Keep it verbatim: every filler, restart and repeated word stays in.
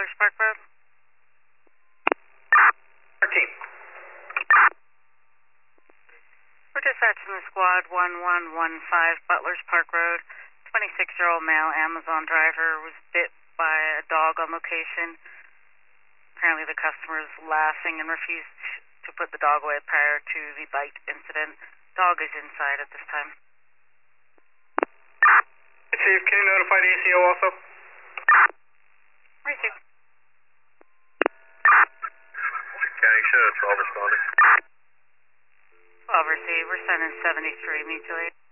Butlers Park Road. thirteen. We're dispatching the squad one one one five Butlers Park Road. twenty-six-year-old male Amazon driver was bit by a dog on location. Apparently the customer is laughing and refused to put the dog away prior to the bite incident. Dog is inside at this time. Chief, can you notify the A C O also? Receive. County show, twelve responding. twelve received. We're sending seventy-three mutually.